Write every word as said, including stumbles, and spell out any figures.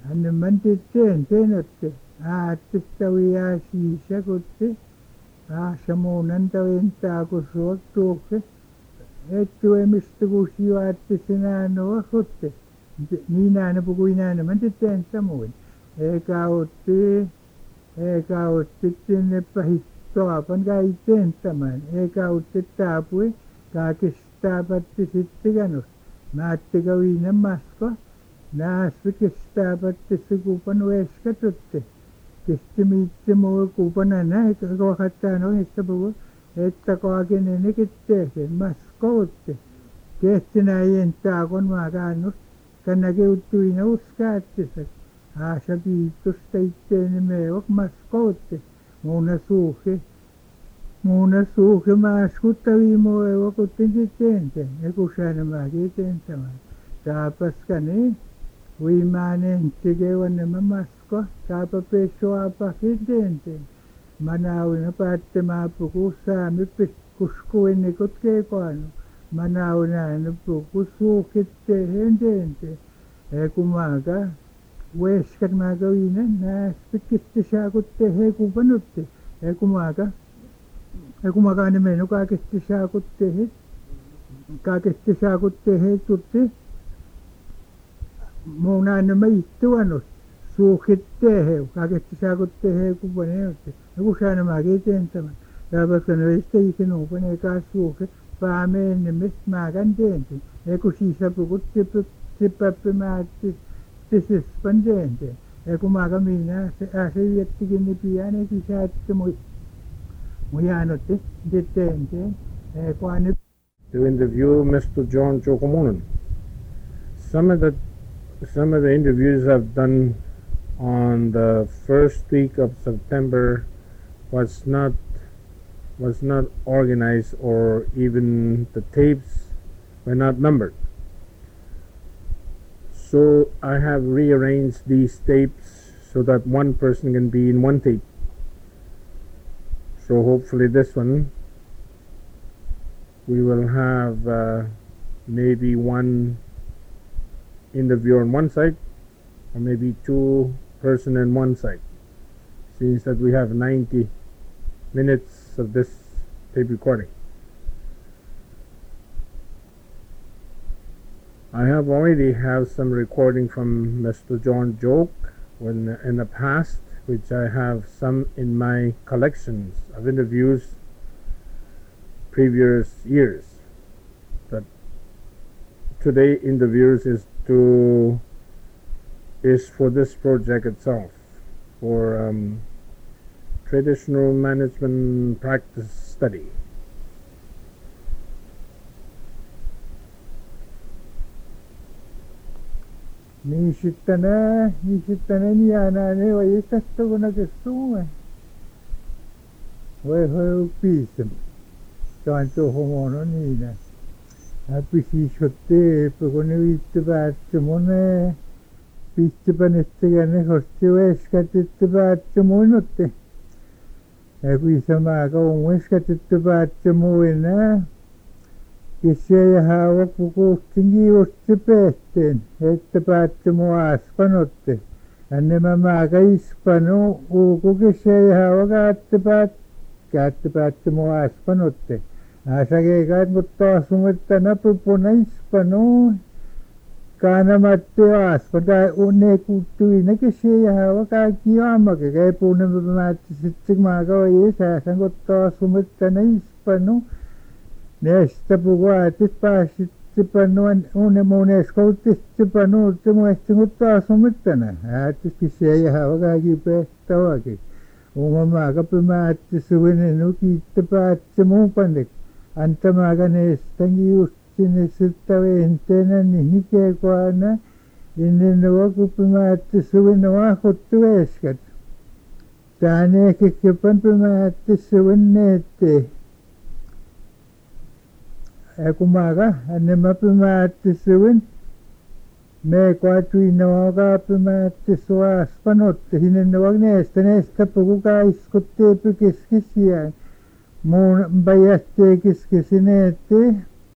Annemantitte enteenotte aattistavia siisakutti aasamuunantavintaakusuaktuukke ettuemistukusiuaattisinaanoakutte niinaana pukuinaanamantitte entamuin ekautti ekauttitinneppahittoapan kaitteentaman ekautti taapui kaakistapatti sittiganus maattikaviina masko naaspi kistaapatti sikupan ueskatutte kistimiittimu kupanana ekawakattaano istapugu ettakoakinenekitteese maskoutte kehtinaayentaakon maakaannus kannakeuttuina uskaattisak aasapiitusta itteenemeevok maskoutte muuna suuhi muuna suuhi maaskuttaviimoevokuttintitteenteen ekusaanamaakiiteensamaan taapaskani uimaanentikewanema masko taapapeessoapakiteenteen manaawina paattemaapuku saamippi kuskuinnikut keekoanu manaawinaanapuku suukitteeheenteente ekumaaka weeskat maakawina naaspikistisaakuttehee kupanutte ekumaaka ekumaakaanimenu kaakistisaakuttehee kaakistisaakuttehee tutti muunaanama ittuanut suukitteeheu kaakistisaakuttehee kupaneeutte ekusaanamaakiiteentaman taapaskanoisteikinuupane kaa suuke paameennemis maakanteente ekusiisapukut tippappimaatti tisispanteente ekumaakamiina aaseyettikinnipiyaane kisaattimui muyaanotte titteente ekuani to interview Mister John Chokomunan. Some of the some of the interviews I've done on the first week of September was not was not organized, or even the tapes were not numbered. So I have rearranged these tapes so that one person can be in one tape. So hopefully this one we will have uh, maybe one interview on one side, or maybe two person on one side, since that we have ninety minutes of this tape recording. I have already have some recording from Mister John Joke when in the past, which I have some in my collections of interviews previous years. But today interviews is to is for this project itself, for um, traditional management practice study. niisittana niisittana nianaane wayikastuguna kistume way hoy piisem taanto homono niina apisiisotte pokone viittipaatsumune piistipanettigane hortiweskatittipaatsumuinutte akuisamaaka unweskatittipaatsumuina kisseejahaawak pukuustingiivustipeetteen ettipaatsumuaaspanotte annemamaaka ispanu uuku kisseejahaawak aattipaat kaattipaatsumuaaspanotte aasakeekaat nguttoasumittana pupuna ispanu kaanamatti aaspa taa unne kuuttuina kisseejahaawak aakiyoamake kaipuunempamaattisitsigmaaka wayis aasan nguttoasumittana ispanu Nesta puguatis paasittipanuan unemuneskoutistipanu muestinguttoasumittana aatis kisseejahaawakaakipehtawaaki umamaakapimaattisuvinen kiittipaatsimuupanek antamaakaneestangiustinisittaveentena nihikeekuana innenuakupimaattisuvinuahuttuveeskat taaneekikkipan pimaattissuvinneette ekumaaka annemapimaattisuvin meekuatuinawakapimaattissuaaspanotte hinennuak neesta pukukaaiskutteepi kiskisiyaan muun mpayasteekiskisineette